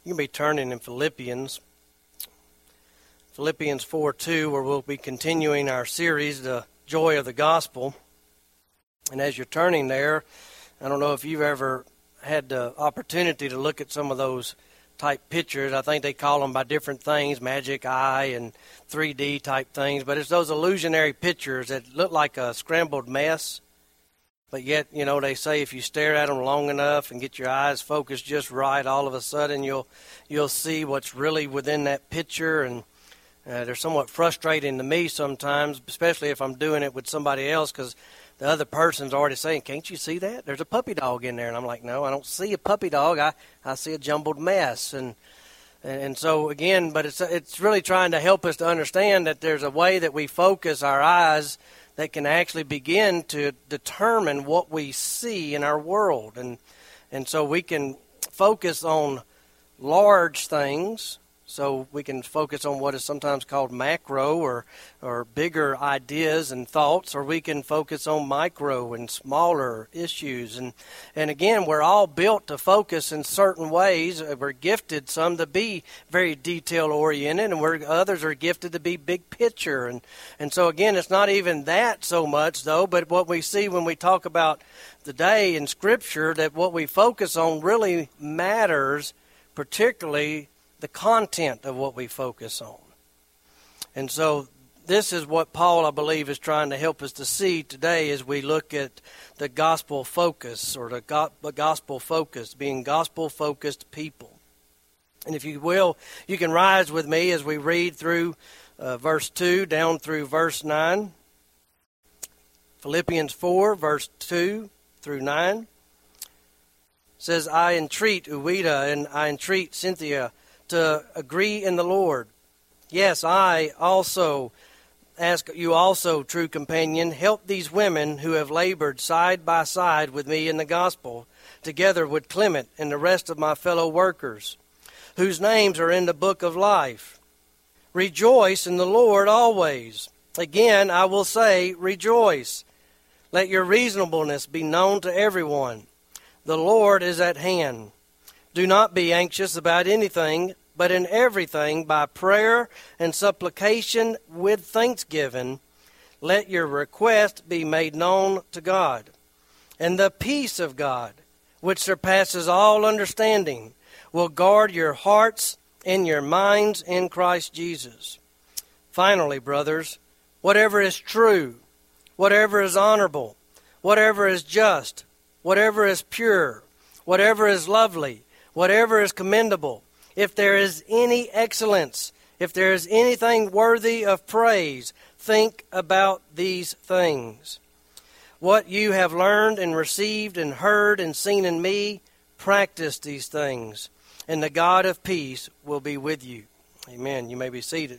You can be turning in Philippians 4:2, where we'll be continuing our series, The Joy of the Gospel. And as you're turning there, I don't know if you've ever had the opportunity to look at some of those type pictures. I think they call them by different things, magic eye and 3D type things. But it's those illusionary pictures that look like a scrambled mess. But yet, they say if you stare at them long enough and get your eyes focused just right, all of a sudden you'll see what's really within that picture. And they're somewhat frustrating to me sometimes, especially if I'm doing it with somebody else, because the other person's already saying, "Can't you see that? There's a puppy dog in there." And I'm like, "No, I don't see a puppy dog. I see a jumbled mess." And so, again, but it's really trying to help us to understand that there's a way that we focus our eyes that can actually begin to determine what we see in our world. And so we can focus on large things. So we can focus on what is sometimes called macro or bigger ideas and thoughts, or we can focus on micro and smaller issues. And again, we're all built to focus in certain ways. We're gifted, some to be very detail-oriented, and others are gifted to be big picture. And so again, it's not even that so much, though, but what we see when we talk about today in Scripture, that what we focus on really matters, particularly the content of what we focus on. And so this is what Paul, I believe, is trying to help us to see today as we look at the gospel focus, or the gospel focus, being gospel-focused people. And if you will, you can rise with me as we read through verse 2 down through verse 9. Philippians 4, verse 2 through 9 says, "I entreat Uwida and I entreat Cynthia to agree in the Lord. Yes, I also ask you also, true companion, help these women who have labored side by side with me in the gospel, together with Clement and the rest of my fellow workers, whose names are in the book of life. Rejoice in the Lord always. Again, I will say, rejoice. Let your reasonableness be known to everyone. The Lord is at hand. Do not be anxious about anything, but in everything, by prayer and supplication with thanksgiving, let your request be made known to God. And the peace of God, which surpasses all understanding, will guard your hearts and your minds in Christ Jesus. Finally, brothers, whatever is true, whatever is honorable, whatever is just, whatever is pure, whatever is lovely, whatever is commendable, if there is any excellence, if there is anything worthy of praise, think about these things. What you have learned and received and heard and seen in me, practice these things, and the God of peace will be with you." Amen. You may be seated.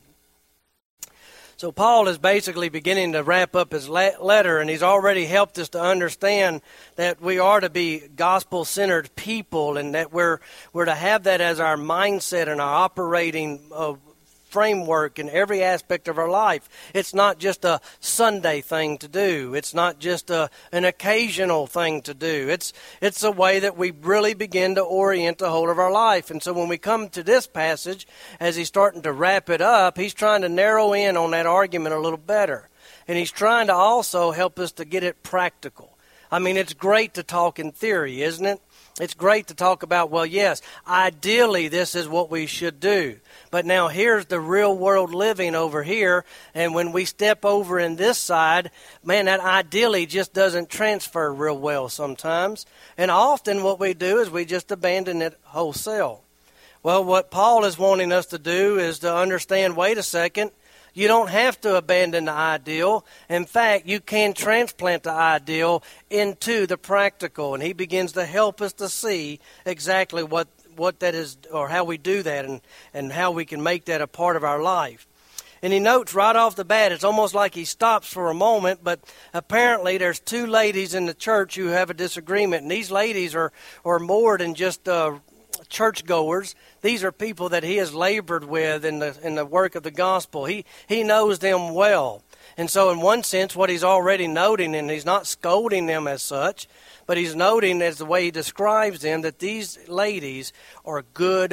So Paul is basically beginning to wrap up his letter, and he's already helped us to understand that we are to be gospel-centered people, and that we're to have that as our mindset and our operating framework in every aspect of our life. It's not just a Sunday thing to do. It's not just an occasional thing to do. It's a way that we really begin to orient the whole of our life. And so when we come to this passage, as he's starting to wrap it up, he's trying to narrow in on that argument a little better. And he's trying to also help us to get it practical. I mean, it's great to talk in theory, isn't it? It's great to talk about, well, yes, ideally this is what we should do. But now here's the real world living over here, and when we step over in this side, man, that ideally just doesn't transfer real well sometimes. And often what we do is we just abandon it wholesale. Well, what Paul is wanting us to do is to understand, wait a second, you don't have to abandon the ideal. In fact, you can transplant the ideal into the practical. And he begins to help us to see exactly what that is, or how we do that, and how we can make that a part of our life. And he notes right off the bat, it's almost like he stops for a moment, but apparently there's two ladies in the church who have a disagreement. And these ladies are more than just churchgoers. These are people that he has labored with in the work of the gospel. He knows them well. And so in one sense, what he's already noting, and he's not scolding them as such, but he's noting as the way he describes them, that these ladies are good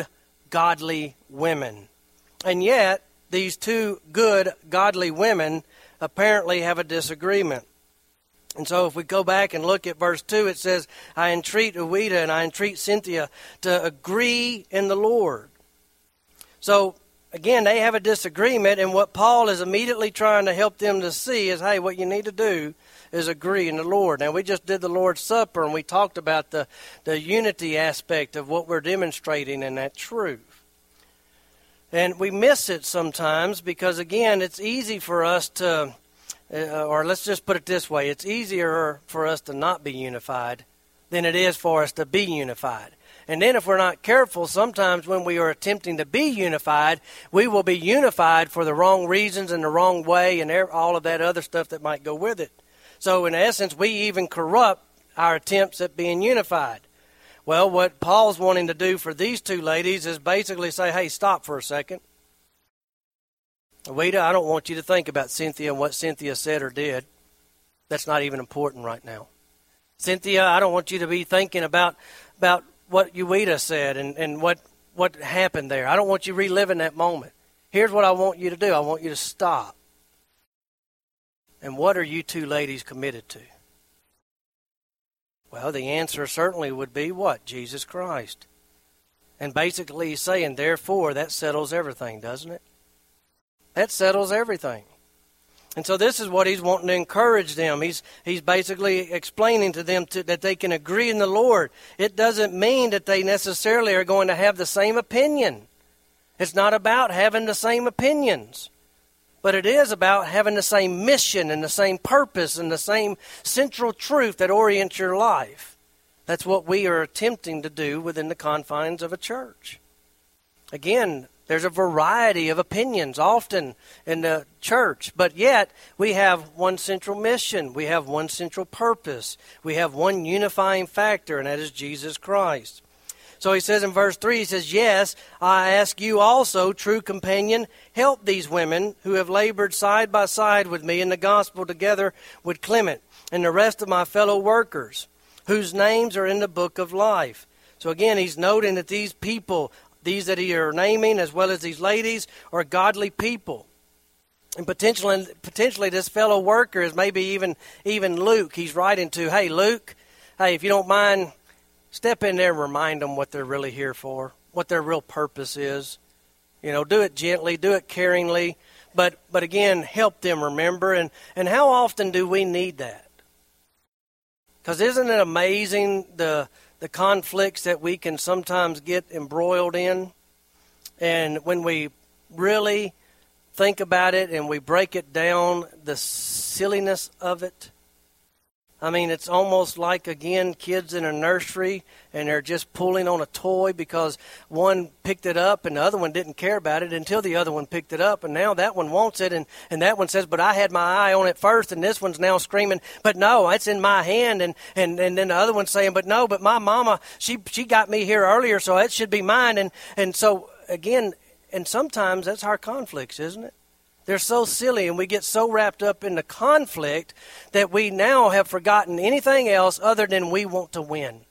godly women. And yet, these two good, godly women apparently have a disagreement. And so if we go back and look at verse 2, it says, I entreat Euodia and I entreat Syntyche to agree in the Lord. So, again, they have a disagreement, and what Paul is immediately trying to help them to see is, hey, what you need to do is agree in the Lord. Now, we just did the Lord's Supper, and we talked about the unity aspect of what we're demonstrating in that truth. And we miss it sometimes because, again, it's easy for us to, or let's just put it this way, it's easier for us to not be unified than it is for us to be unified. And then if we're not careful, sometimes when we are attempting to be unified, we will be unified for the wrong reasons and the wrong way and all of that other stuff that might go with it. So in essence, we even corrupt our attempts at being unified. Well, what Paul's wanting to do for these two ladies is basically say, hey, stop for a second. Euodia, I don't want you to think about Syntyche and what Syntyche said or did. That's not even important right now. Syntyche, I don't want you to be thinking about what Euodia said and what happened there. I don't want you reliving that moment. Here's what I want you to do. I want you to stop. And what are you two ladies committed to? Well, the answer certainly would be what? Jesus Christ. And basically he's saying, therefore, that settles everything, doesn't it? That settles everything. And so this is what he's wanting to encourage them. He's basically explaining to them that they can agree in the Lord. It doesn't mean that they necessarily are going to have the same opinion. It's not about having the same opinions. But it is about having the same mission and the same purpose and the same central truth that orients your life. That's what we are attempting to do within the confines of a church. Again, there's a variety of opinions often in the church, but yet we have one central mission. We have one central purpose. We have one unifying factor, and that is Jesus Christ. So he says in verse 3, he says, yes, I ask you also, true companion, help these women who have labored side by side with me in the gospel together with Clement and the rest of my fellow workers, whose names are in the book of life. So again, he's noting that these people, these that he are naming, as well as these ladies, are godly people. And potentially this fellow worker is maybe even Luke. He's writing to, hey, Luke, hey, if you don't mind, step in there and remind them what they're really here for, what their real purpose is. You know, do it gently, do it caringly, but again, help them remember. And how often do we need that? Because isn't it amazing the conflicts that we can sometimes get embroiled in? And when we really think about it and we break it down, the silliness of it. I mean, it's almost like, again, kids in a nursery and they're just pulling on a toy because one picked it up and the other one didn't care about it until the other one picked it up, and now that one wants it, and that one says, but I had my eye on it first, and this one's now screaming, but no, it's in my hand, and then the other one's saying, but no, but my mama, she got me here earlier, so it should be mine, and so, again, and sometimes that's our conflicts, isn't it? They're so silly, and we get so wrapped up in the conflict that we now have forgotten anything else other than we want to win.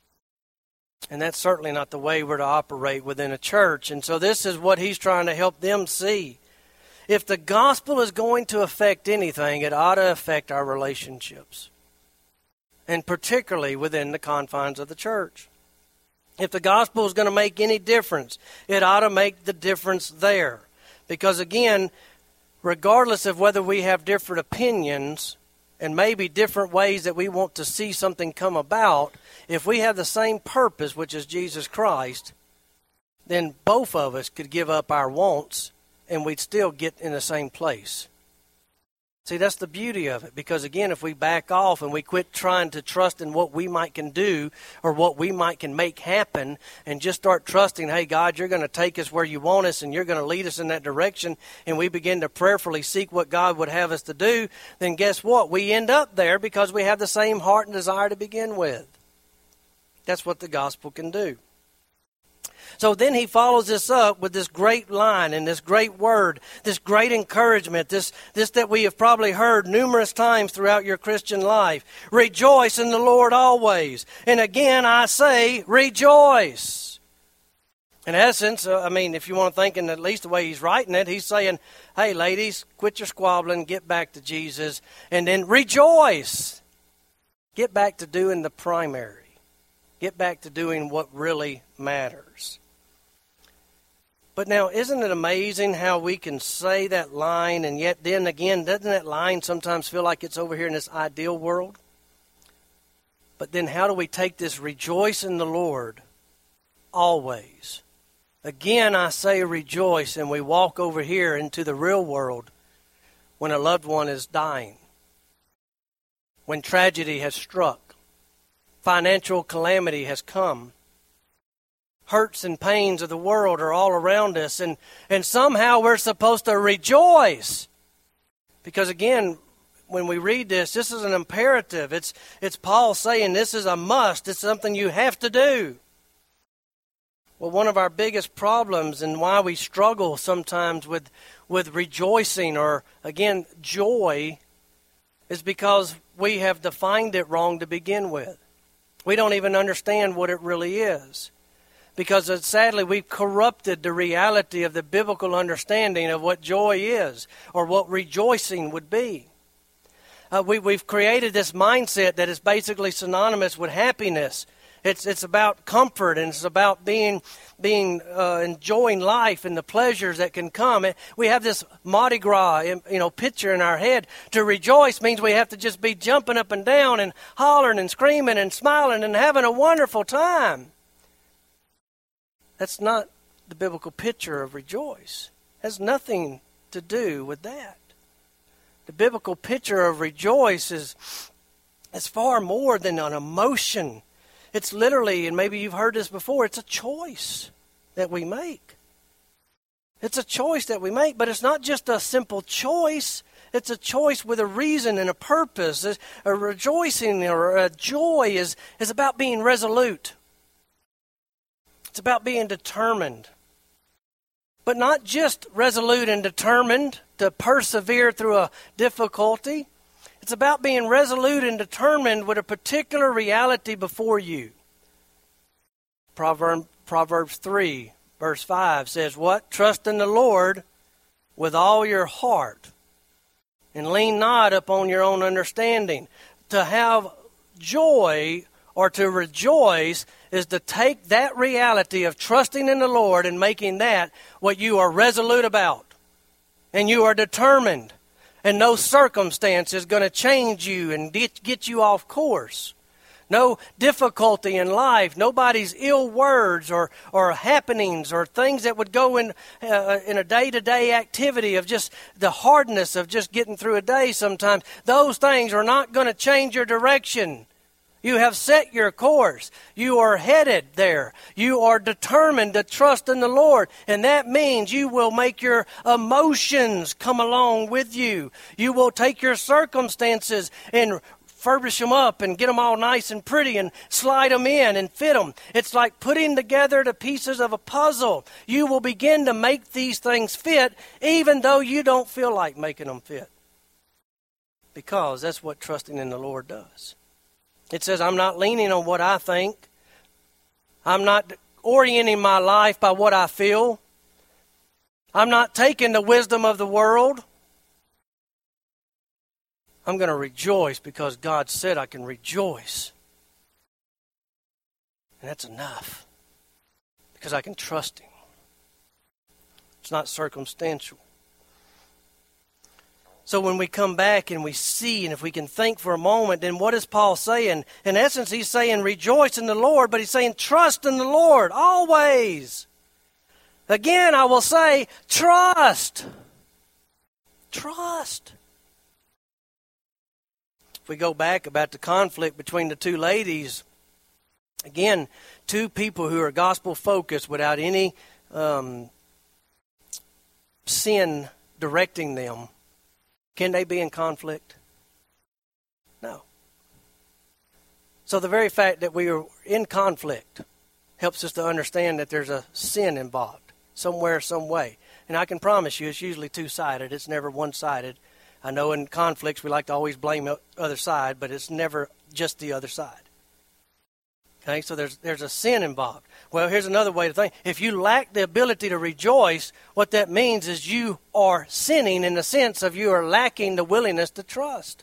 And that's certainly not the way we're to operate within a church. And so this is what he's trying to help them see. If the gospel is going to affect anything, it ought to affect our relationships, and particularly within the confines of the church. If the gospel is going to make any difference, it ought to make the difference there. Because again, regardless of whether we have different opinions and maybe different ways that we want to see something come about, if we have the same purpose, which is Jesus Christ, then both of us could give up our wants and we'd still get in the same place. See, that's the beauty of it, because again, if we back off and we quit trying to trust in what we might can do or what we might can make happen and just start trusting, hey, God, you're going to take us where you want us and you're going to lead us in that direction, and we begin to prayerfully seek what God would have us to do, then guess what? We end up there because we have the same heart and desire to begin with. That's what the gospel can do. So then he follows this up with this great line and this great word, this great encouragement, this that we have probably heard numerous times throughout your Christian life. Rejoice in the Lord always. And again, I say, rejoice. In essence, if you want to think in at least the way he's writing it, he's saying, hey, ladies, quit your squabbling, get back to Jesus, and then rejoice. Get back to doing the primary. Get back to doing what really matters. But now, isn't it amazing how we can say that line, and yet then again, doesn't that line sometimes feel like it's over here in this ideal world? But then how do we take this rejoice in the Lord always? Again, I say rejoice, and we walk over here into the real world when a loved one is dying, when tragedy has struck, financial calamity has come, hurts and pains of the world are all around us, and somehow we're supposed to rejoice. Because again, when we read this is an imperative. It's Paul saying this is a must. It's something you have to do. Well, one of our biggest problems and why we struggle sometimes with rejoicing or, again, joy is because we have defined it wrong to begin with. We don't even understand what it really is. Because sadly, we've corrupted the reality of the biblical understanding of what joy is or what rejoicing would be. We've created this mindset that is basically synonymous with happiness. It's about comfort, and it's about enjoying life and the pleasures that can come. We have this Mardi Gras, picture in our head. To rejoice means we have to just be jumping up and down and hollering and screaming and smiling and having a wonderful time. That's not the biblical picture of rejoice. It has nothing to do with that. The biblical picture of rejoice is far more than an emotion. It's literally, and maybe you've heard this before, it's a choice that we make. It's a choice that we make, but it's not just a simple choice. It's a choice with a reason and a purpose. A rejoicing or a joy is about being resolute. It's about being determined. But not just resolute and determined to persevere through a difficulty. It's about being resolute and determined with a particular reality before you. Proverbs 3, verse 5 says what? Trust in the Lord with all your heart and lean not upon your own understanding. To have joy or to rejoice is to take that reality of trusting in the Lord and making that what you are resolute about. And you are determined. And no circumstance is going to change you and get you off course. No difficulty in life, nobody's ill words or happenings or things that would go in a day-to-day activity of just the hardness of just getting through a day sometimes. Those things are not going to change your direction. You have set your course. You are headed there. You are determined to trust in the Lord. And that means you will make your emotions come along with you. You will take your circumstances and furbish them up and get them all nice and pretty and slide them in and fit them. It's like putting together the pieces of a puzzle. You will begin to make these things fit even though you don't feel like making them fit. Because that's what trusting in the Lord does. It says, I'm not leaning on what I think. I'm not orienting my life by what I feel. I'm not taking the wisdom of the world. I'm going to rejoice because God said I can rejoice. And that's enough. Because I can trust Him. It's not circumstantial. So when we come back and we see, and if we can think for a moment, then what is Paul saying? In essence, he's saying rejoice in the Lord, but he's saying trust in the Lord always. Again, I will say trust. Trust. If we go back about the conflict between the two ladies, again, two people who are gospel-focused without any sin directing them. Can they be in conflict? No. So the very fact that we are in conflict helps us to understand that there's a sin involved somewhere, some way. And I can promise you it's usually two-sided. It's never one-sided. I know in conflicts we like to always blame the other side, but it's never just the other side. Okay, so there's a sin involved. Well, here's another way to think. If you lack the ability to rejoice, what that means is you are sinning in the sense of you are lacking the willingness to trust.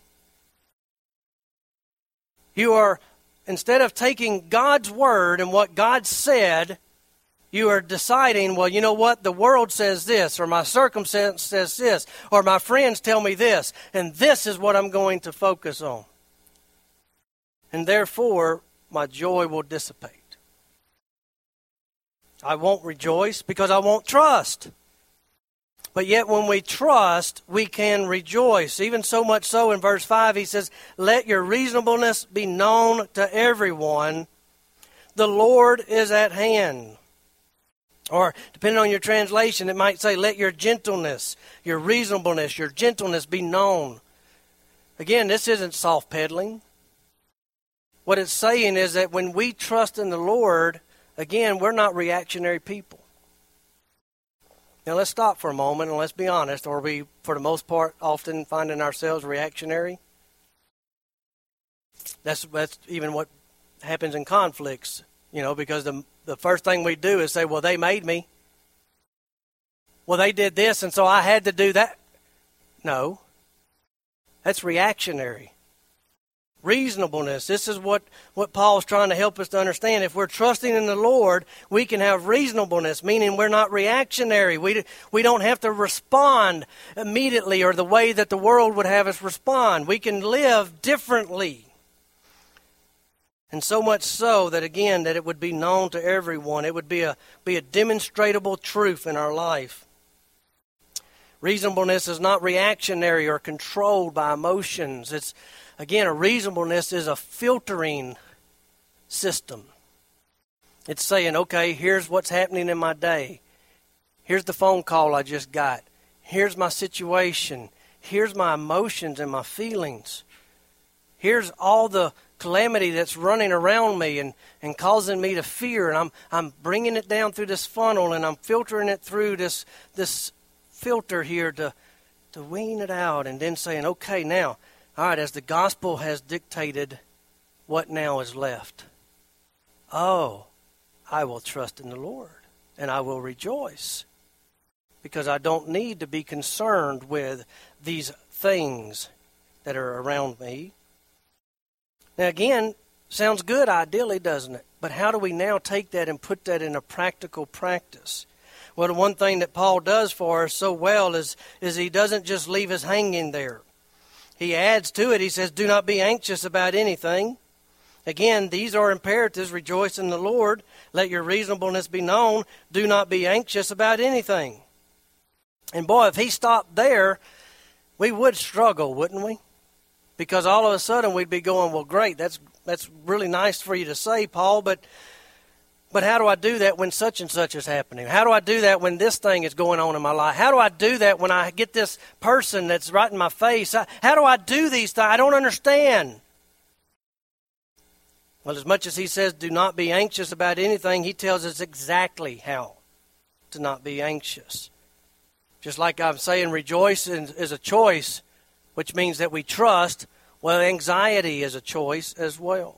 You are, instead of taking God's word and what God said, you are deciding, well, you know what? The world says this, or my circumstance says this, or my friends tell me this, and this is what I'm going to focus on. And therefore, my joy will dissipate. I won't rejoice because I won't trust. But yet when we trust, we can rejoice. Even so much so in verse 5, he says, let your reasonableness be known to everyone. The Lord is at hand. Or depending on your translation, it might say, let your gentleness, your reasonableness, your gentleness be known. Again, this isn't soft pedaling. What it's saying is that when we trust in the Lord, again, we're not reactionary people. Now let's stop for a moment and let's be honest. Are we, for the most part, often finding ourselves reactionary? That's even what happens in conflicts, because the first thing we do is say, well, they made me. Well, they did this, and so I had to do that. No. That's reactionary. Reasonableness. This is what Paul's trying to help us to understand. If we're trusting in the Lord, we can have reasonableness, meaning we're not reactionary. We don't have to respond immediately or the way that the world would have us respond. We can live differently. And so much so that, again, that it would be known to everyone. It would be a demonstrable truth in our life. Reasonableness is not reactionary or controlled by emotions. It's, again, a reasonableness is a filtering system. It's saying, okay, here's what's happening in my day. Here's the phone call I just got. Here's my situation. Here's my emotions and my feelings. Here's all the calamity that's running around me and causing me to fear. And I'm bringing it down through this funnel and I'm filtering it through this filter here to wean it out, and then saying, okay, now, all right, as the gospel has dictated, what now is left? Oh, I will trust in the Lord, and I will rejoice, because I don't need to be concerned with these things that are around me. Now, again, sounds good ideally, doesn't it? But how do we now take that and put that in a practical practice? Well, the one thing that Paul does for us so well is he doesn't just leave us hanging there. He adds to it, he says, do not be anxious about anything. Again, these are imperatives. Rejoice in the Lord. Let your reasonableness be known. Do not be anxious about anything. And boy, if he stopped there, we would struggle, wouldn't we? Because all of a sudden we'd be going, well, great, that's really nice for you to say, Paul, but how do I do that when such and such is happening? How do I do that when this thing is going on in my life? How do I do that when I get this person that's right in my face? How do I do these things? I don't understand. Well, as much as he says do not be anxious about anything, he tells us exactly how to not be anxious. Just like I'm saying rejoice is a choice, which means that we trust. Well, anxiety is a choice as well.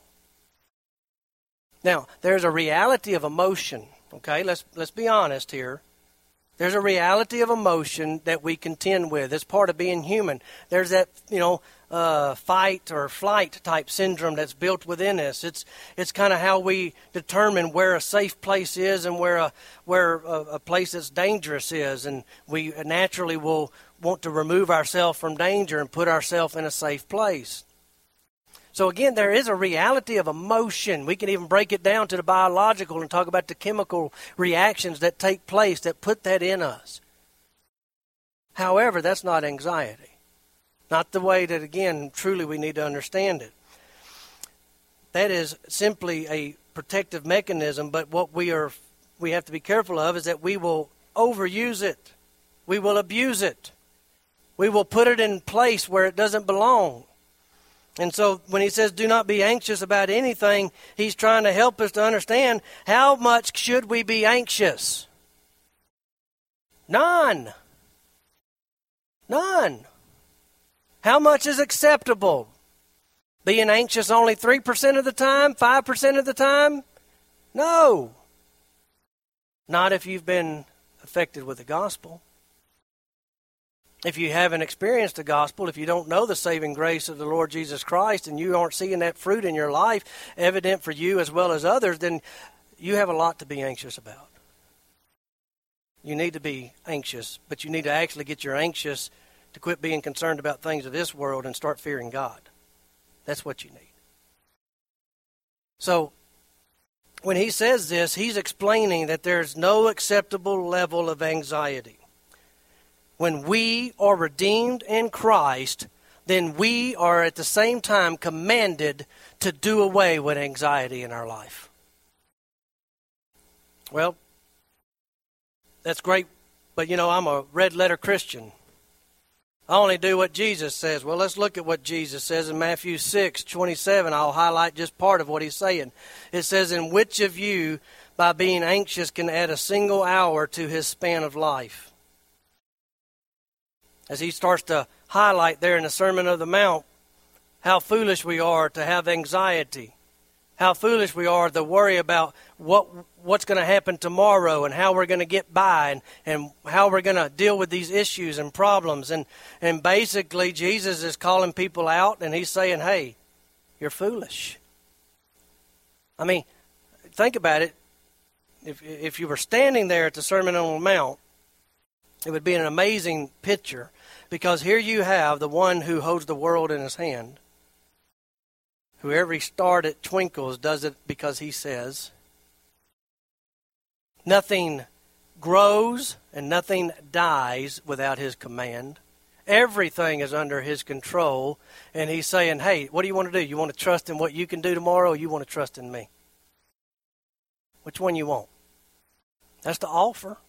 Now, there's a reality of emotion, okay? Let's be honest here. There's a reality of emotion that we contend with. It's part of being human. There's that, fight or flight type syndrome that's built within us. It's kind of how we determine where a safe place is and where a place that's dangerous is. And we naturally will want to remove ourselves from danger and put ourselves in a safe place. So again, there is a reality of emotion. We can even break it down to the biological and talk about the chemical reactions that take place that put that in us. However, that's not anxiety. Not the way that, again, truly we need to understand it. That is simply a protective mechanism, but what we have to be careful of is that we will overuse it. We will abuse it. We will put it in place where it doesn't belong. And so when he says do not be anxious about anything, he's trying to help us to understand how much should we be anxious? None. How much is acceptable? Being anxious only 3% of the time, 5% of the time? No. Not if you've been affected with the gospel. If you haven't experienced the gospel, if you don't know the saving grace of the Lord Jesus Christ, and you aren't seeing that fruit in your life evident for you as well as others, then you have a lot to be anxious about. You need to be anxious, but you need to actually get your anxious to quit being concerned about things of this world and start fearing God. That's what you need. So, when he says this, he's explaining that there's no acceptable level of anxiety. When we are redeemed in Christ, then we are at the same time commanded to do away with anxiety in our life. Well, that's great, but I'm a red-letter Christian. I only do what Jesus says. Well, let's look at what Jesus says in Matthew 6:27. I'll highlight just part of what he's saying. It says, "And which of you, by being anxious, can add a single hour to his span of life?" As he starts to highlight there in the Sermon on the Mount, how foolish we are to have anxiety. How foolish we are to worry about what's going to happen tomorrow and how we're going to get by and how we're going to deal with these issues and problems. And basically, Jesus is calling people out, and he's saying, hey, you're foolish. I mean, think about it. If you were standing there at the Sermon on the Mount, it would be an amazing picture, because here you have the one who holds the world in his hand, who every star that twinkles does it because he says. Nothing grows and nothing dies without his command. Everything is under his control. And he's saying, hey, what do you want to do? You want to trust in what you can do tomorrow, or you want to trust in me? Which one you want? That's the offer.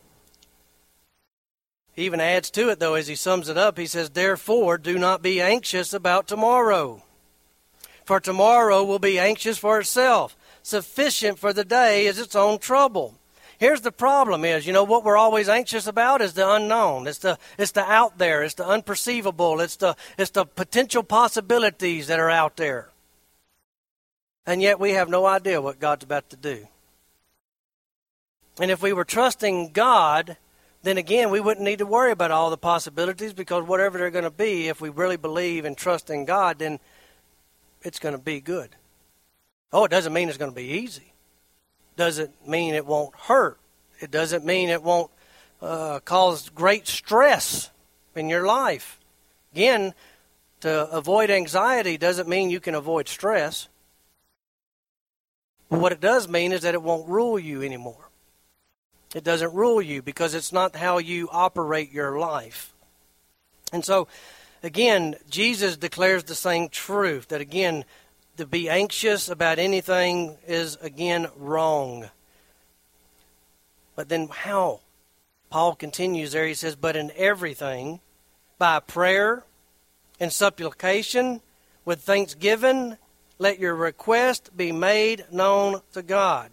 He even adds to it, though, as he sums it up. He says, therefore, do not be anxious about tomorrow. For tomorrow will be anxious for itself. Sufficient for the day is its own trouble. Here's the problem is, what we're always anxious about is the unknown. It's the out there. It's the unperceivable. It's the potential possibilities that are out there. And yet we have no idea what God's about to do. And if we were trusting God, then again, we wouldn't need to worry about all the possibilities, because whatever they're going to be, if we really believe and trust in God, then it's going to be good. Oh, it doesn't mean it's going to be easy. Doesn't mean it won't hurt. It doesn't mean it won't cause great stress in your life. Again, to avoid anxiety doesn't mean you can avoid stress. But what it does mean is that it won't rule you anymore. It doesn't rule you, because it's not how you operate your life. And so, again, Jesus declares the same truth, that again, to be anxious about anything is, again, wrong. But then how? Paul continues there. He says, but in everything, by prayer and supplication, with thanksgiving, let your request be made known to God.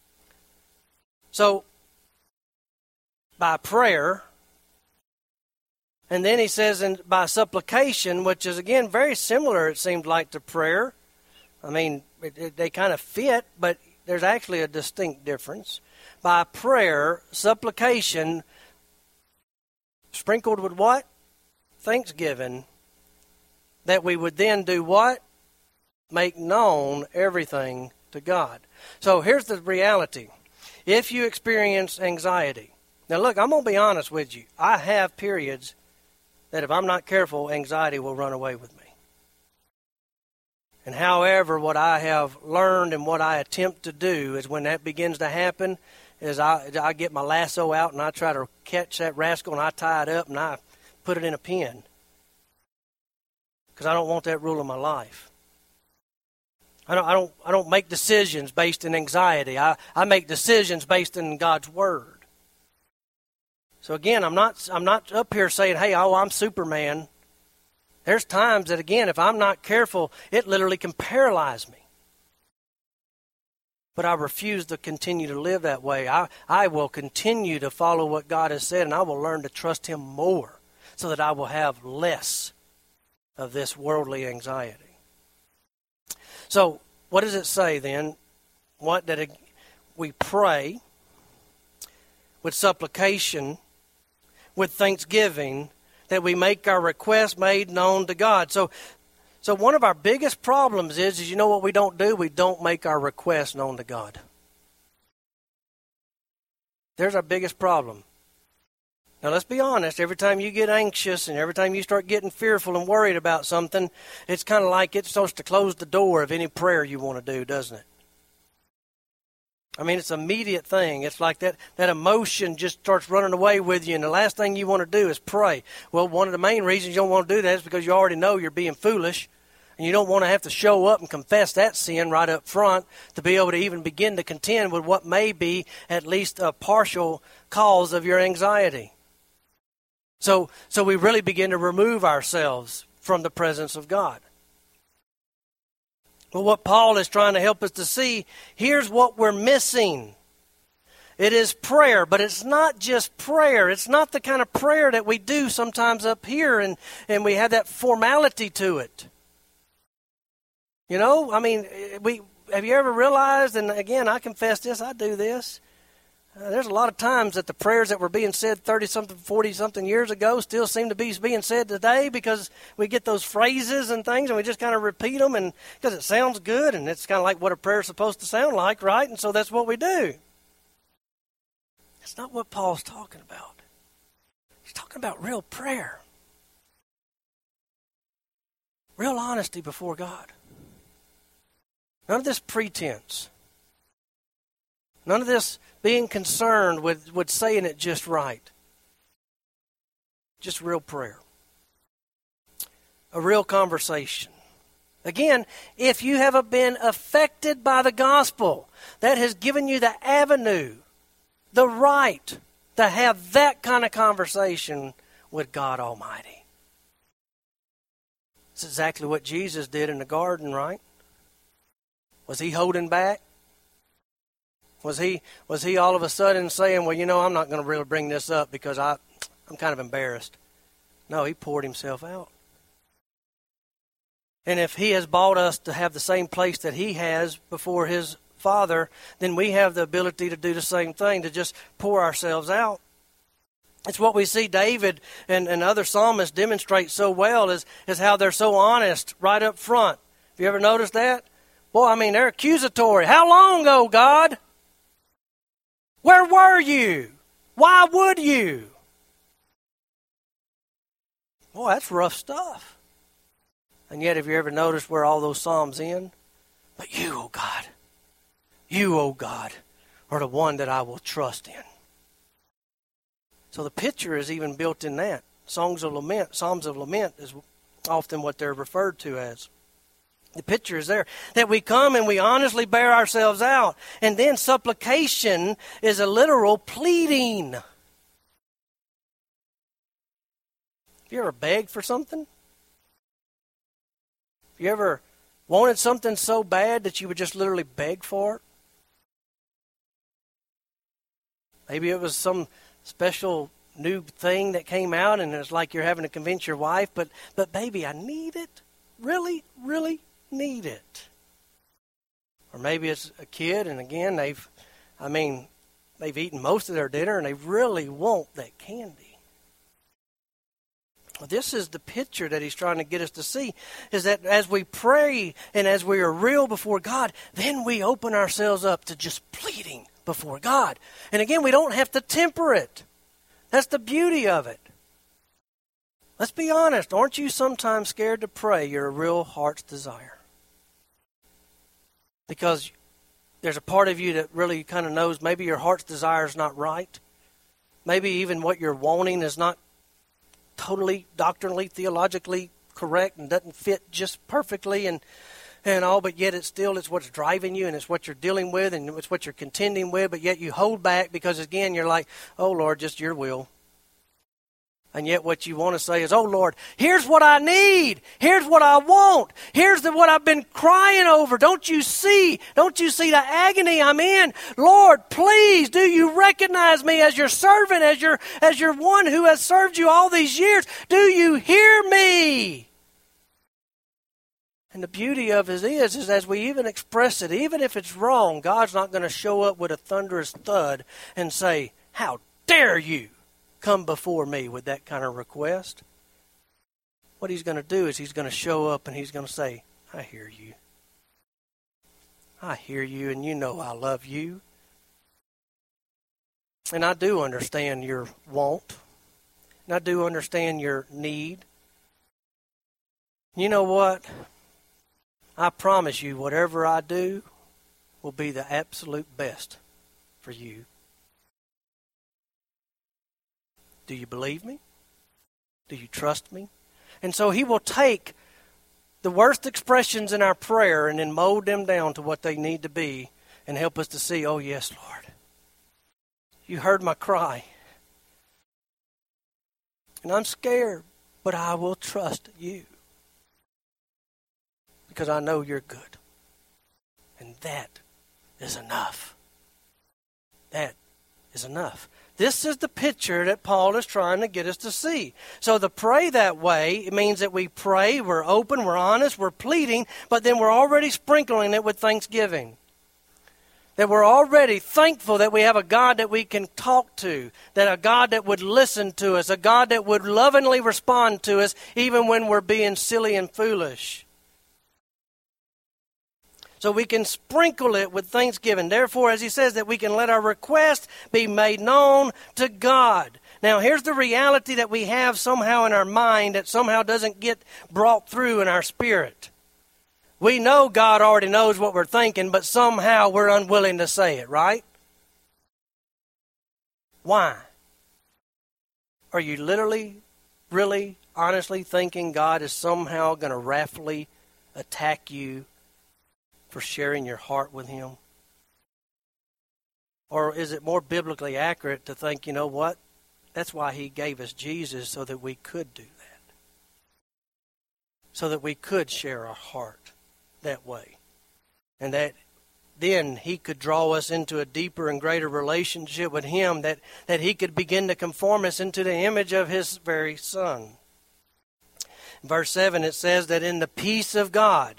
So, by prayer, and then he says by supplication, which is, again, very similar, it seemed like, to prayer. I mean, they kind of fit, but there's actually a distinct difference. By prayer, supplication, sprinkled with what? Thanksgiving, that we would then do what? Make known everything to God. So here's the reality. If you experience anxiety, now look, I'm going to be honest with you. I have periods that if I'm not careful, anxiety will run away with me. And however, what I have learned and what I attempt to do is when that begins to happen, is I get my lasso out and I try to catch that rascal and I tie it up and I put it in a pen. Because I don't want that rule in my life. I don't make decisions based in anxiety. I make decisions based in God's Word. So again, I'm not up here saying, hey, I'm Superman. There's times that, again, if I'm not careful, it literally can paralyze me. But I refuse to continue to live that way. I will continue to follow what God has said, and I will learn to trust Him more so that I will have less of this worldly anxiety. So what does it say then? We pray with supplication, with thanksgiving, that we make our requests made known to God. So one of our biggest problems is you know what we don't do? We don't make our requests known to God. There's our biggest problem. Now let's be honest, every time you get anxious and every time you start getting fearful and worried about something, it's kind of like it's supposed to close the door of any prayer you want to do, doesn't it? I mean, it's an immediate thing. It's like that emotion just starts running away with you, and the last thing you want to do is pray. Well, one of the main reasons you don't want to do that is because you already know you're being foolish, and you don't want to have to show up and confess that sin right up front to be able to even begin to contend with what may be at least a partial cause of your anxiety. So we really begin to remove ourselves from the presence of God. But what Paul is trying to help us to see, here's what we're missing. It is prayer, but it's not just prayer. It's not the kind of prayer that we do sometimes up here and we have that formality to it. You know, I mean, have you ever realized, and again, I confess this, I do this. There's a lot of times that the prayers that were being said 30-something, 40-something years ago still seem to be being said today because we get those phrases and things and we just kind of repeat them and because it sounds good and it's kind of like what a prayer is supposed to sound like, right? And so that's what we do. That's not what Paul's talking about. He's talking about real prayer. Real honesty before God. None of this pretense. None of this being concerned with saying it just right. Just real prayer. A real conversation. Again, if you have been affected by the gospel, that has given you the avenue, the right to have that kind of conversation with God Almighty. It's exactly what Jesus did in the garden, right? Was he holding back? Was he all of a sudden saying, well, you know, I'm not going to really bring this up because I'm kind of embarrassed. No, he poured himself out. And if he has bought us to have the same place that he has before his Father, then we have the ability to do the same thing, to just pour ourselves out. It's what we see David and other psalmists demonstrate so well is how they're so honest right up front. Have you ever noticed that? Boy, I mean, they're accusatory. How long ago, God? Where were you? Why would you? Boy, that's rough stuff. And yet, have you ever noticed where all those psalms end? But you, oh God, are the one that I will trust in. So the picture is even built in that. Psalms of lament is often what they're referred to as. The picture is there, that we come and we honestly bear ourselves out. And then supplication is a literal pleading. Have you ever begged for something? Have you ever wanted something so bad that you would just literally beg for it? Maybe it was some special new thing that came out and it's like you're having to convince your wife, but baby, I need it. Really, really need it. Or maybe it's a kid and again they've eaten most of their dinner and they really want that candy. Well, this is the picture that he's trying to get us to see, is that as we pray and as we are real before God, then we open ourselves up to just pleading before God. And again, we don't have to temper it. That's the beauty of it. Let's be honest. Aren't you sometimes scared to pray your real heart's desire? Because there's a part of you that really kind of knows maybe your heart's desire is not right. Maybe even what you're wanting is not totally doctrinally, theologically correct and doesn't fit just perfectly and all, but yet it's what's driving you and it's what you're dealing with and it's what you're contending with, but yet you hold back because, again, you're like, oh, Lord, just your will. And yet what you want to say is, oh, Lord, here's what I need. Here's what I want. Here's what I've been crying over. Don't you see? Don't you see the agony I'm in? Lord, please, do you recognize me as your servant, as your one who has served you all these years? Do you hear me? And the beauty of it is as we even express it, even if it's wrong, God's not going to show up with a thunderous thud and say, how dare you come before me with that kind of request? What he's going to do is he's going to show up and he's going to say, I hear you. I hear you, and you know I love you. And I do understand your want. And I do understand your need. You know what? I promise you, whatever I do will be the absolute best for you. Do you believe me? Do you trust me? And so he will take the worst expressions in our prayer and then mold them down to what they need to be and help us to see, oh yes, Lord, you heard my cry. And I'm scared, but I will trust you. Because I know you're good. And that is enough. That is enough. This is the picture that Paul is trying to get us to see. So to pray that way, it means that we pray, we're open, we're honest, we're pleading, but then we're already sprinkling it with thanksgiving. That we're already thankful that we have a God that we can talk to, that a God that would listen to us, a God that would lovingly respond to us even when we're being silly and foolish. So we can sprinkle it with thanksgiving. Therefore, as he says, that we can let our request be made known to God. Now, here's the reality that we have somehow in our mind that somehow doesn't get brought through in our spirit. We know God already knows what we're thinking, but somehow we're unwilling to say it, right? Why? Are you literally, really, honestly thinking God is somehow going to wrathfully attack you for sharing your heart with him? Or is it more biblically accurate to think, you know what? That's why he gave us Jesus, so that we could do that. So that we could share our heart that way. And that then he could draw us into a deeper and greater relationship with him, that he could begin to conform us into the image of his very Son. In verse 7 it says that in the peace of God,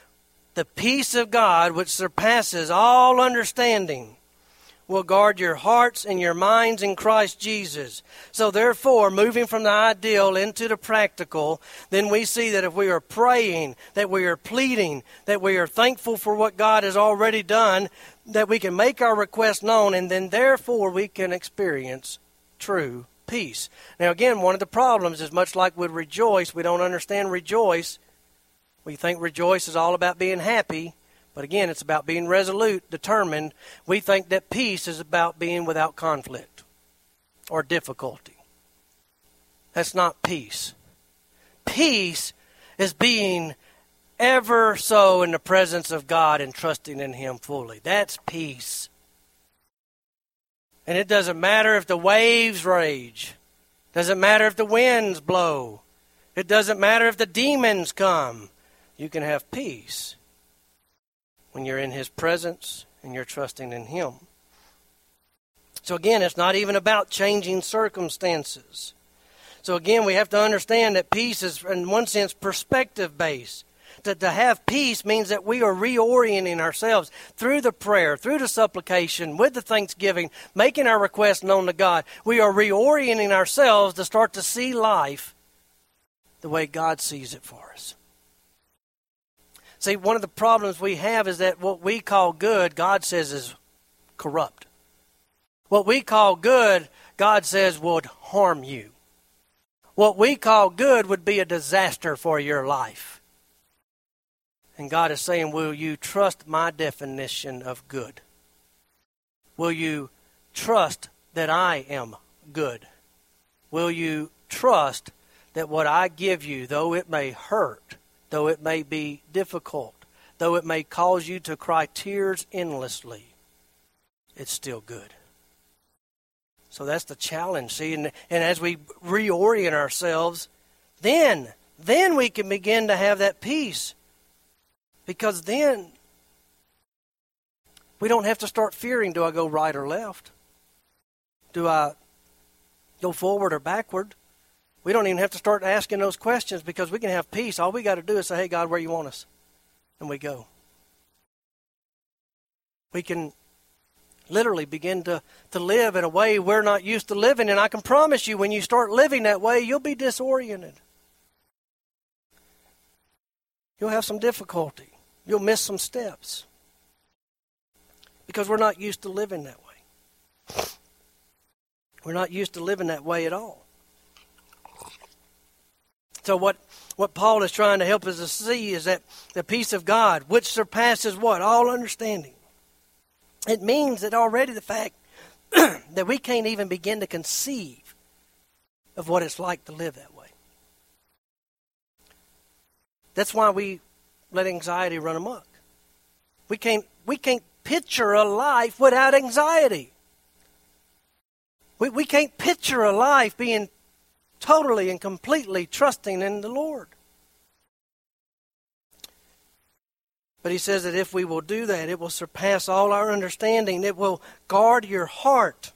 which surpasses all understanding, will guard your hearts and your minds in Christ Jesus. So therefore, moving from the ideal into the practical, then we see that if we are praying, that we are pleading, that we are thankful for what God has already done, that we can make our request known, and then therefore we can experience true peace. Now again, one of the problems is much like with rejoice, we don't understand rejoice. We think rejoice is all about being happy, but again, it's about being resolute, determined. We think that peace is about being without conflict or difficulty. That's not peace. Peace is being ever so in the presence of God and trusting in him fully. That's peace. And it doesn't matter if the waves rage. It doesn't matter if the winds blow. It doesn't matter if the demons come. You can have peace when you're in his presence and you're trusting in him. So again, it's not even about changing circumstances. So again, we have to understand that peace is, in one sense, perspective-based. To have peace means that we are reorienting ourselves through the prayer, through the supplication, with the thanksgiving, making our request known to God. We are reorienting ourselves to start to see life the way God sees it for us. See, one of the problems we have is that what we call good, God says is corrupt. What we call good, God says would harm you. What we call good would be a disaster for your life. And God is saying, will you trust my definition of good? Will you trust that I am good? Will you trust that what I give you, though it may hurt, though it may be difficult, though it may cause you to cry tears endlessly, it's still good. So that's the challenge, see? And as we reorient ourselves, then we can begin to have that peace. Because then we don't have to start fearing, do I go right or left? Do I go forward or backward? We don't even have to start asking those questions because we can have peace. All we got to do is say, hey, God, where you want us? and we go. We can literally begin to live in a way we're not used to living. And I can promise you, when you start living that way, you'll be disoriented. You'll have some difficulty. You'll miss some steps. Because we're not used to living that way. We're not used to living that way at all. So what Paul is trying to help us to see is that the peace of God, which surpasses what? All understanding. It means that already the fact that we can't even begin to conceive of what it's like to live that way. That's why we let anxiety run amok. We can't picture a life without anxiety. We can't picture a life being totally and completely trusting in the Lord. But he says that if we will do that, it will surpass all our understanding. It will guard your heart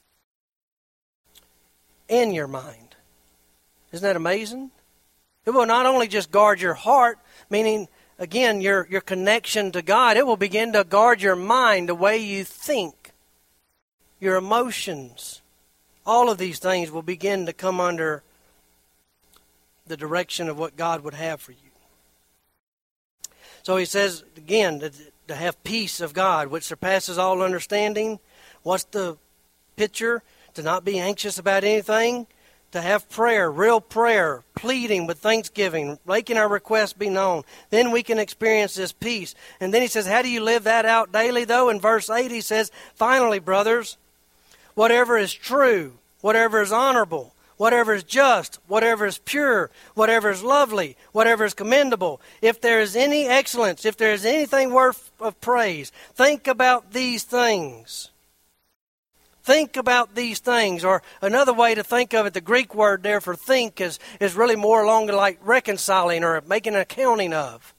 and your mind. Isn't that amazing? It will not only just guard your heart, meaning, again, your connection to God. It will begin to guard your mind, the way you think, your emotions. All of these things will begin to come under the direction of what God would have for you. So he says, again, to have peace of God, which surpasses all understanding. What's the picture? To not be anxious about anything. To have prayer, real prayer, pleading with thanksgiving, making our requests be known. Then we can experience this peace. And then he says, how do you live that out daily, though? In verse 8 he says, finally, brothers, whatever is true, whatever is honorable, whatever is just, whatever is pure, whatever is lovely, whatever is commendable, if there is any excellence, if there is anything worth of praise, think about these things. Think about these things. Or another way to think of it, the Greek word there for think is really more along like reconciling or making an accounting of.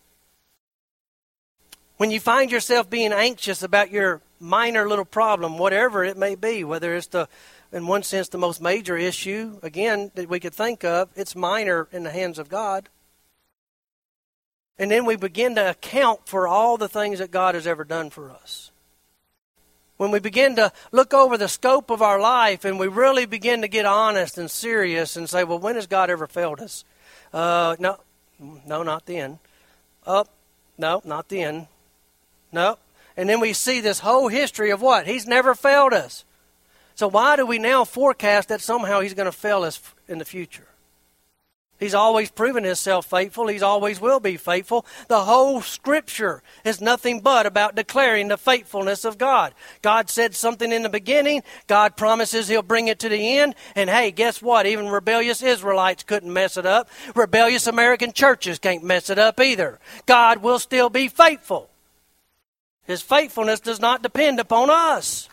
When you find yourself being anxious about your minor little problem, whatever it may be, whether it's in one sense, the most major issue, again, that we could think of, it's minor in the hands of God. And then we begin to account for all the things that God has ever done for us. When we begin to look over the scope of our life and we really begin to get honest and serious and say, well, when has God ever failed us? No, not then. No, not then. No. And then we see this whole history of what? He's never failed us. So why do we now forecast that somehow he's going to fail us in the future? He's always proven himself faithful. He's always will be faithful. The whole Scripture is nothing but about declaring the faithfulness of God. God said something in the beginning. God promises he'll bring it to the end. And hey, guess what? Even rebellious Israelites couldn't mess it up. Rebellious American churches can't mess it up either. God will still be faithful. His faithfulness does not depend upon us.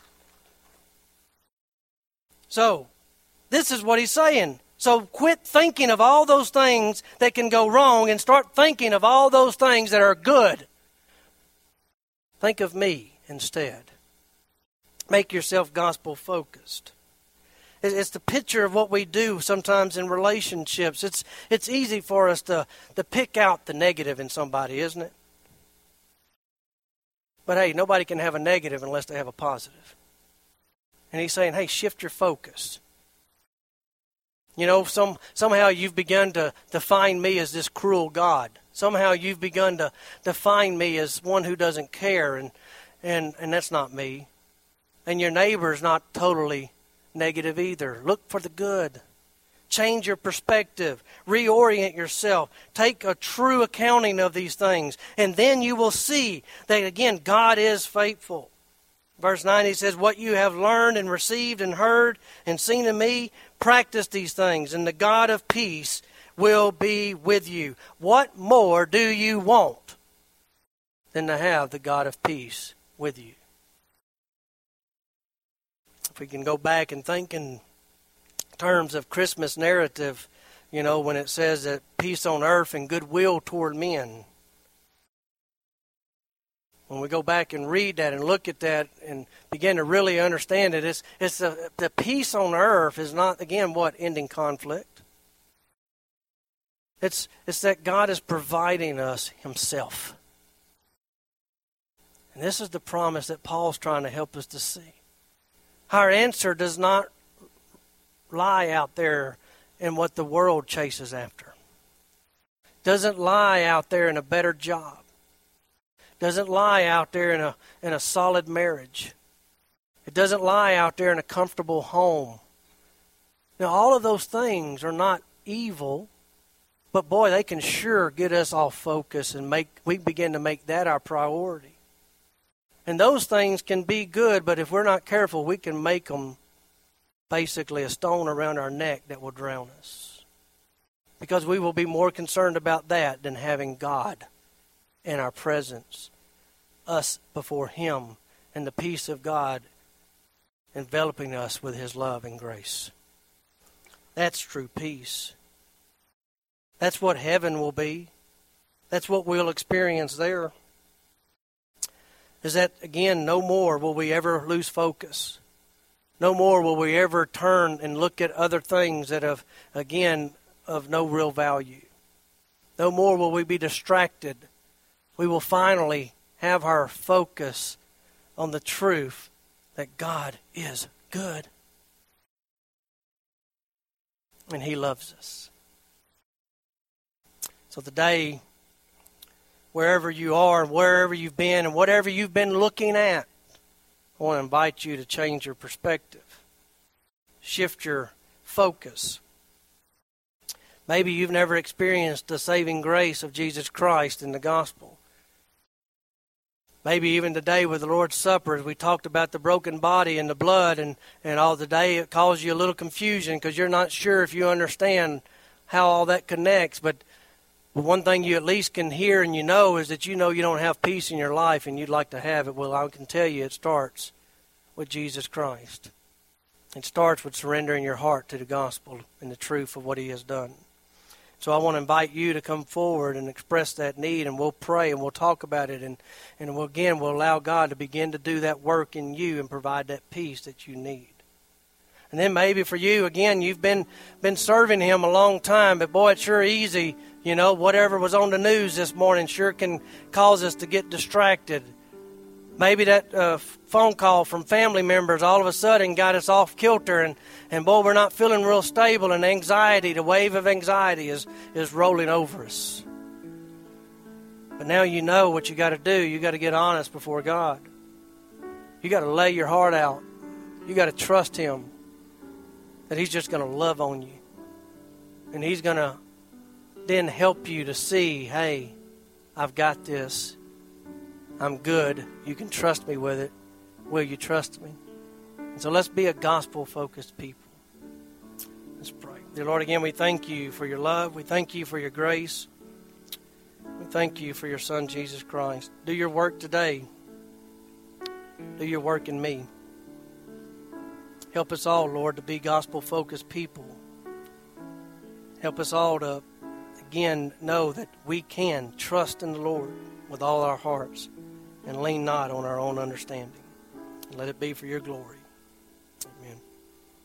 So, this is what he's saying. So quit thinking of all those things that can go wrong and start thinking of all those things that are good. Think of me instead. Make yourself gospel focused. It's the picture of what we do sometimes in relationships. It's easy for us to pick out the negative in somebody, isn't it? But hey, nobody can have a negative unless they have a positive. And he's saying, hey, shift your focus. You know, somehow you've begun to define me as this cruel God. Somehow you've begun to define me as one who doesn't care, and that's not me. And your neighbor's not totally negative either. Look for the good. Change your perspective. Reorient yourself. Take a true accounting of these things. And then you will see that, again, God is faithful. Verse 9, he says, what you have learned and received and heard and seen in me, practice these things, and the God of peace will be with you. What more do you want than to have the God of peace with you? If we can go back and think in terms of Christmas narrative, you know, when it says that peace on earth and goodwill toward men. When we go back and read that and look at that and begin to really understand it, it's the peace on earth is not, again, what? Ending conflict. It's that God is providing us himself. And this is the promise that Paul's trying to help us to see. Our answer does not lie out there in what the world chases after. Doesn't lie out there in a better job. Doesn't lie out there in a solid marriage. It doesn't lie out there in a comfortable home. Now, all of those things are not evil, but boy, they can sure get us off focus and we begin to make that our priority. And those things can be good, but if we're not careful, we can make them basically a stone around our neck that will drown us. Because we will be more concerned about that than having God in our presence, us before Him, and the peace of God enveloping us with His love and grace. That's true peace. That's what heaven will be. That's what we'll experience there. Is that, again, no more will we ever lose focus. No more will we ever turn and look at other things that have, again, of no real value. No more will we be distracted. We will finally have our focus on the truth that God is good. And He loves us. So today, wherever you are, wherever you've been, and whatever you've been looking at, I want to invite you to change your perspective. Shift your focus. Maybe you've never experienced the saving grace of Jesus Christ in the gospel. Maybe even today with the Lord's Supper, as we talked about the broken body and the blood and all today, it caused you a little confusion because you're not sure if you understand how all that connects. But one thing you at least can hear and you know is that you know you don't have peace in your life and you'd like to have it. Well, I can tell you it starts with Jesus Christ. It starts with surrendering your heart to the gospel and the truth of what He has done. So I want to invite you to come forward and express that need, and we'll pray and we'll talk about it, and we'll allow God to begin to do that work in you and provide that peace that you need. And then maybe for you, again, you've been serving Him a long time, but boy, it's sure easy. You know, whatever was on the news this morning sure can cause us to get distracted. Maybe that phone call from family members all of a sudden got us off kilter, and boy, we're not feeling real stable, and anxiety, the wave of anxiety is rolling over us. But now you know what you got to do. You got to get honest before God. You got to lay your heart out. You got to trust Him that He's just going to love on you. And He's going to then help you to see, hey, I've got this. I'm good. You can trust me with it. Will you trust me? And so let's be a gospel-focused people. Let's pray. Dear Lord, again, we thank You for Your love. We thank You for Your grace. We thank You for Your Son, Jesus Christ. Do Your work today. Do Your work in me. Help us all, Lord, to be gospel-focused people. Help us all to, again, know that we can trust in the Lord with all our hearts and lean not on our own understanding. And let it be for Your glory.